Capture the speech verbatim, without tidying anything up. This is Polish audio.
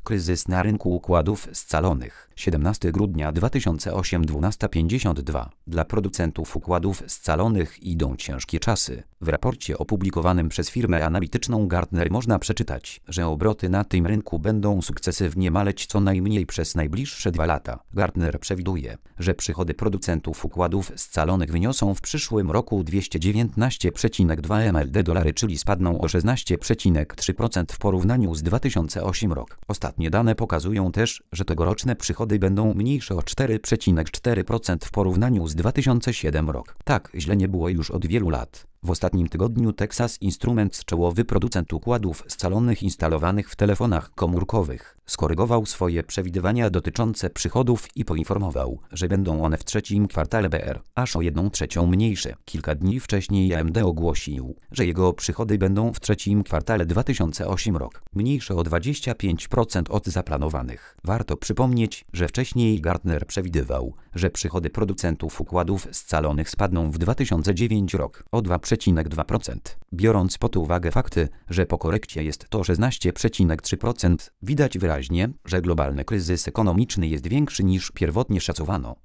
Kryzys na rynku układów scalonych. siedemnastego grudnia dwa tysiące ósmego, dwunasta pięćdziesiąt dwa. Dla producentów układów scalonych idą ciężkie czasy. W raporcie opublikowanym przez firmę analityczną Gartner można przeczytać, że obroty na tym rynku będą sukcesywnie maleć co najmniej przez najbliższe dwa lata. Gartner przewiduje, że przychody producentów układów scalonych wyniosą w przyszłym roku dwieście dziewiętnaście przecinek dwa miliardy dolarów, czyli spadną o szesnaście przecinek trzy procent w porównaniu z dwa tysiące ósmym rok. Ostatnie dane pokazują też, że tegoroczne przychody będą mniejsze o cztery przecinek cztery procent w porównaniu z dwa tysiące siódmym rok. Tak źle nie było już od wielu lat. W ostatnim tygodniu Texas Instruments, czołowy producent układów scalonych instalowanych w telefonach komórkowych, skorygował swoje przewidywania dotyczące przychodów i poinformował, że będą one w trzecim kwartale B R aż o jedną trzecią mniejsze. Kilka dni wcześniej A M D ogłosił, że jego przychody będą w trzecim kwartale dwa tysiące ósmego rok mniejsze o dwadzieścia pięć procent od zaplanowanych. Warto przypomnieć, że wcześniej Gartner przewidywał, że przychody producentów układów scalonych spadną w dwa tysiące dziewiątym rok o dwa przecinek dwa procent. Biorąc pod uwagę fakty, że po korekcie jest to szesnaście przecinek trzy procent, widać wyraźnie, że globalny kryzys ekonomiczny jest większy niż pierwotnie szacowano.